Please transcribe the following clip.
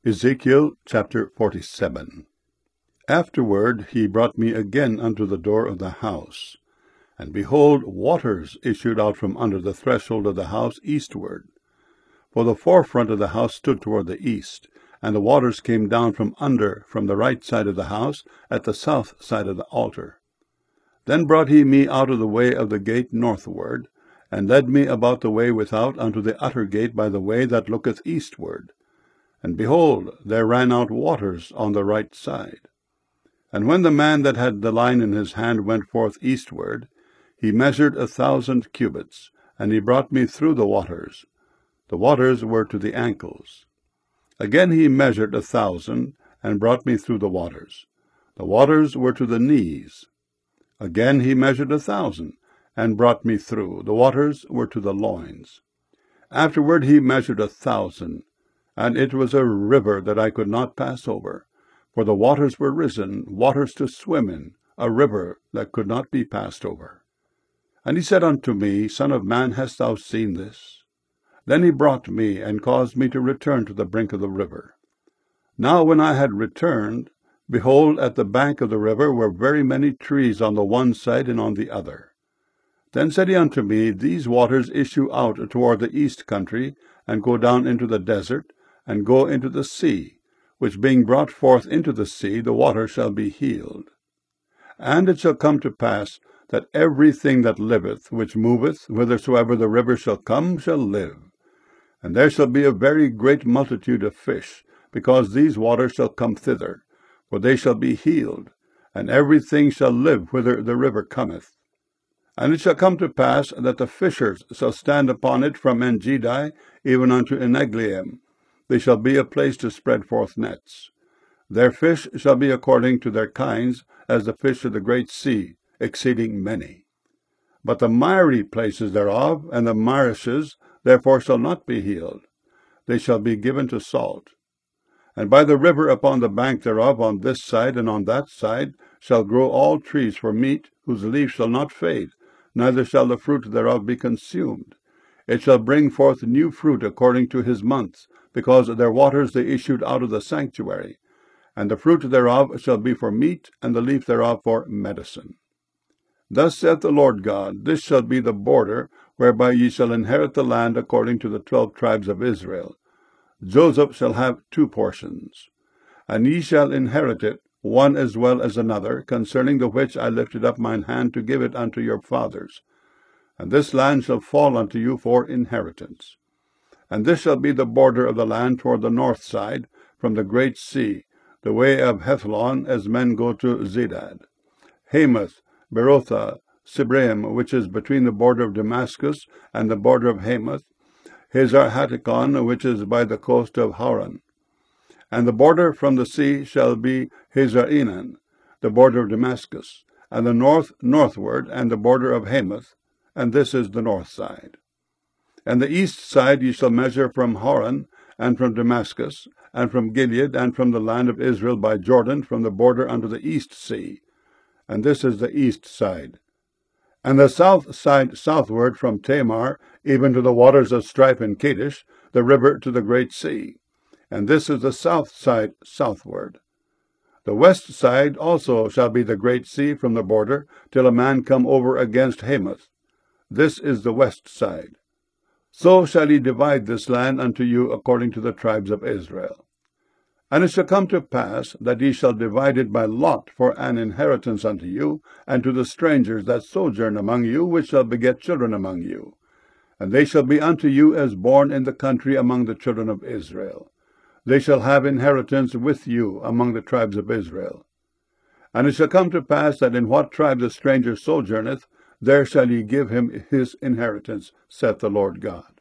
Ezekiel chapter 47. Afterward he brought me again unto the door of the house, and behold, waters issued out from under the threshold of the house eastward. For the forefront of the house stood toward the east, and the waters came down from the right side of the house, at the south side of the altar. Then brought he me out of the way of the gate northward, and led me about the way without unto the utter gate by the way that looketh eastward. And behold, there ran out waters on the right side. And when the man that had the line in his hand went forth eastward, he measured 1,000 cubits, and he brought me through the waters. The waters were to the ankles. Again he measured 1,000, and brought me through the waters. The waters were to the knees. Again he measured 1,000, and brought me through. The waters were to the loins. Afterward he measured 1,000, and it was a river that I could not pass over, for the waters were risen, waters to swim in, a river that could not be passed over. And he said unto me, Son of man, hast thou seen this? Then he brought me, and caused me to return to the brink of the river. Now when I had returned, behold, at the bank of the river were very many trees on the one side and on the other. Then said he unto me, These waters issue out toward the east country, and go down into the desert, and go into the sea, which being brought forth into the sea, the water shall be healed. And it shall come to pass, that everything that liveth, which moveth, whithersoever the river shall come, shall live. And there shall be a very great multitude of fish, because these waters shall come thither, for they shall be healed, and everything shall live whither the river cometh. And it shall come to pass, that the fishers shall stand upon it from Engedi even unto Eneglaim. They shall be a place to spread forth nets. Their fish shall be according to their kinds, as the fish of the great sea, exceeding many. But the miry places thereof, and the marishes, therefore shall not be healed. They shall be given to salt. And by the river upon the bank thereof, on this side and on that side, shall grow all trees for meat, whose leaves shall not fade, neither shall the fruit thereof be consumed. It shall bring forth new fruit according to his months, because their waters they issued out of the sanctuary. And the fruit thereof shall be for meat, and the leaf thereof for medicine. Thus saith the Lord God, This shall be the border, whereby ye shall inherit the land according to the 12 tribes of Israel. Joseph shall have 2 portions. And ye shall inherit it, one as well as another, concerning the which I lifted up mine hand to give it unto your fathers. And this land shall fall unto you for inheritance. And this shall be the border of the land toward the north side, from the great sea, the way of Hethlon, as men go to Zedad. Hamath, Berothah, Sibraim, which is between the border of Damascus and the border of Hamath, Hazar Hatticon, which is by the coast of Hauran. And the border from the sea shall be Hazar Enan, the border of Damascus, and the northward, and the border of Hamath, and this is the north side. And the east side ye shall measure from Hauran, and from Damascus, and from Gilead, and from the land of Israel by Jordan, from the border unto the east sea. And this is the east side. And the south side southward from Tamar, even to the waters of Stripe and Kadesh, the river to the great sea. And this is the south side southward. The west side also shall be the great sea from the border, till a man come over against Hamath. This is the west side. So shall ye divide this land unto you according to the tribes of Israel. And it shall come to pass that ye shall divide it by lot for an inheritance unto you, and to the strangers that sojourn among you, which shall beget children among you. And they shall be unto you as born in the country among the children of Israel. They shall have inheritance with you among the tribes of Israel. And it shall come to pass that in what tribe the stranger sojourneth, there shall ye give him his inheritance, saith the Lord God.